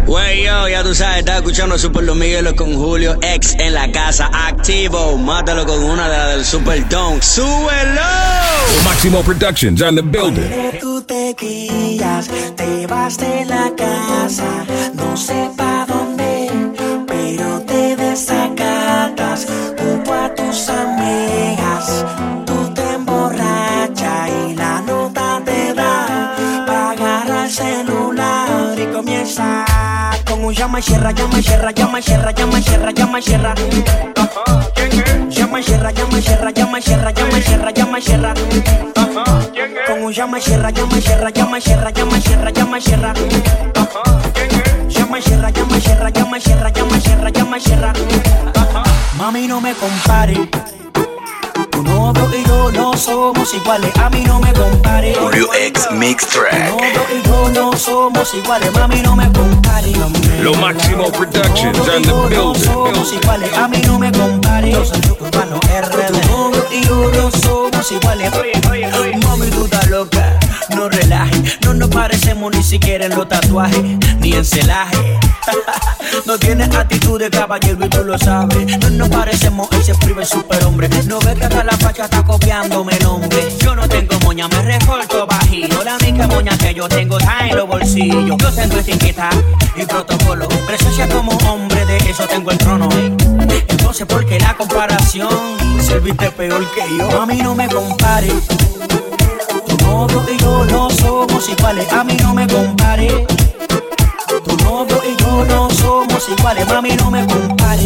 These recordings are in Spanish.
Wey yo, ya tú sabes, estás escuchando Super Los Miguelos con Julio X en la casa, activo. Mátalo con una de la del Super Don. ¡Súbelo! Maximo Productions on the building. Tú te guías, te vas de la casa, no sé pa' dónde, pero te desacatas junto a tus amigas. Tú te emborrachas y la nota te da pa' agarrar el celular y comienza con un llama y cierra, llama y cierra, llama y cierra, llama y cierra, llama y cierra. Llama y cierra, llama y cierra, llama y cierra, llama y cierra, llama y cierra. Con un llama y cierra, llama y cierra, llama y cierra, llama y cierra, llama y cierra. Llama y cierra, llama y cierra, llama y cierra, llama y cierra, llama y cierra. Mami, no me compares. Tu novio y yo no somos iguales, a mí no me compares. Julio X Mix Track. Tu novio y yo no somos iguales, mami, no me compares. Lo Máximo Productions on the No building. somos iguales, a mí no me compares. Yo soy urbano RD. Tu novio y yo no somos iguales. Mami, tú estás loca, no relajes. No nos parecemos ni siquiera en los tatuajes, ni en celaje. No tienes actitud de caballero y tú lo sabes. No nos parecemos, él se priva el superhombre. No ves que hasta la facha está copiándome el nombre. Yo no tengo moña, me recorto bajillo. La única moña que yo tengo está en los bolsillos. Yo tengo etiqueta y protocolo. Presencia como hombre, de eso tengo el trono. Entonces, ¿por qué la comparación? Serviste peor que yo. Mami, no me compares. Tu novio y yo no somos iguales, a mí no me compares. Tu novio y yo no somos iguales, mami, no me compares.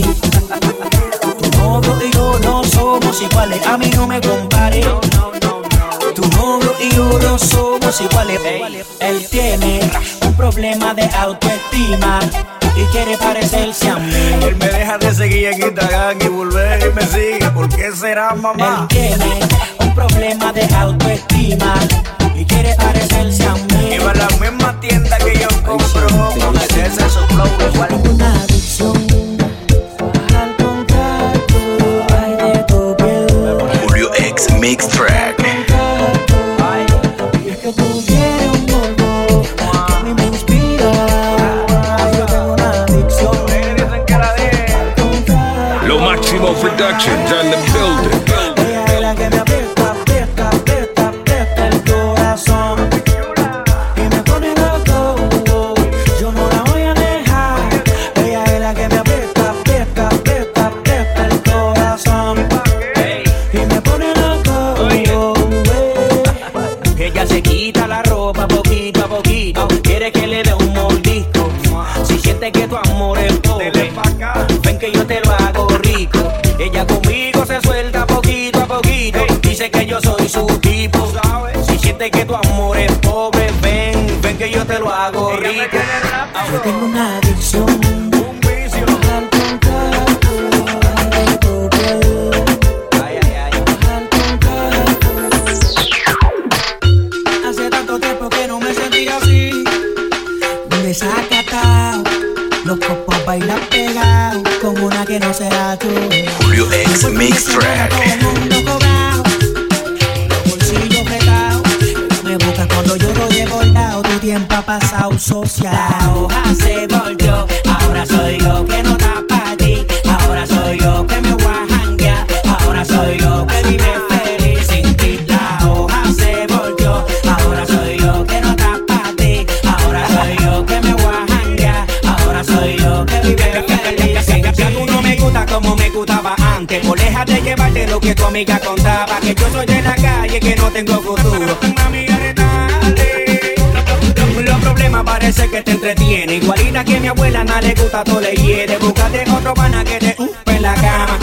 Tu novio y yo no somos iguales, a mí no me compares. Tu novio y yo no somos iguales. Él tiene un problema de autoestima y quiere parecerse a mí. Él me deja de seguir en Instagram y volver y me sigue. ¿Por qué será, mamá? Él tiene un problema de autoestima y quiere parecerse a mí. Y va a la misma tienda que yo compro con meterse esos flow igual. Tengo una adicción al contacto, ay, de tu piel. Julio X Mix Track. Y es que tú tienes un morbo que a mí me inspira. Yo tengo una adicción al contacto. Lo Máximo Productions on the building. Ella es la que me aprieta, aprieta, aprieta, aprieta el corazón y me pone loco. Yo no la voy a dejar. Ella es la que me aprieta, aprieta, aprieta, aprieta el corazón y me pone loco. Ella se quita la ropa poquito a poquito, quiere que le dé un mordisco. Si siente que tu amor es pobre, ven que yo te lo hago rico. Ella conmigo se suelta poquito a poquito, dice que yo soy su tipo. Si siente que tu amor es pobre, ven que yo te lo hago rico. Yo tengo una adicción al contacto de tu piel. Al contacto. Hace tanto tiempo que no me sentía así. Desacatado, los copos bailan pegados con una que no será tú. Julio X Mix Track. Todo el mundo cobrado, los bolsillos apretados. Me buscas cuando yo lo llevo al lado. Tu tiempo ha pasado social. La hoja se volteó, ahora soy yo que no está para ti. Ahora soy yo que me voy a janguear. Ahora soy yo que vive feliz sin ti. La hoja se volteó, ahora soy yo que no está para ti. Ahora soy yo que me voy a janguear. Ahora soy yo que vive feliz sin ti. Ya tú no me gusta como me gustaba antes. Por dejar de llevarte lo que tu amiga contaba. Que yo soy de la calle, que no tengo futuro. Los problemas parece que te entretiene. Igualita que mi abuela, no le gusta, todo le hiere. Búscate otro pana que te en la cama.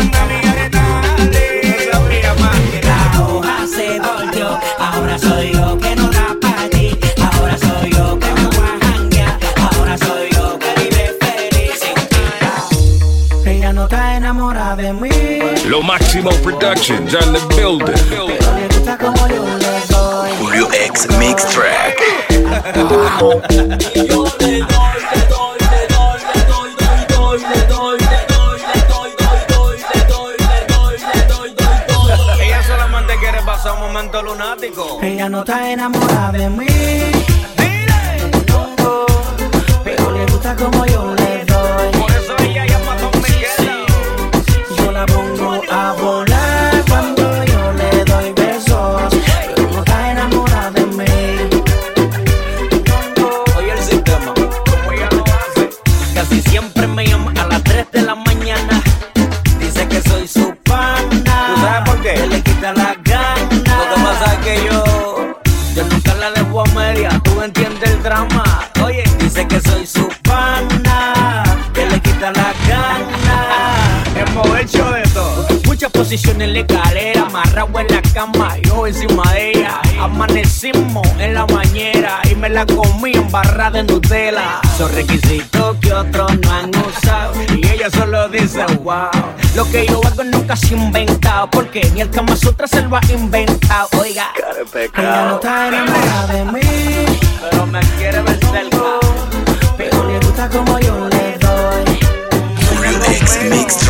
La hoja se volteó, ahora soy yo que no da para ti. Ahora soy yo que me voy a janguear. Ahora soy yo que vive feliz sin ti. Ella no está enamorada de mí, Lo Máximo Productions on the building. pero le gusta como yo le doy. Julio X Mix Track. Ella solamente quiere pasar un momento lunático. Ella no está enamorada de mí, pero le gusta como yo posición en la escalera, amarrado en la cama, yo encima de ella. Amanecimos en la bañera y me la comí embarrada en Nutella. Son requisitos que otros no han usado y ella solo dice wow. Lo que yo hago nunca se ha inventado, porque ni el Kama Sutra se lo ha inventado. Oiga, ella no está enamorada de mí, pero me quiere ver cerca, pero le gusta como yo le doy. Julio X Mix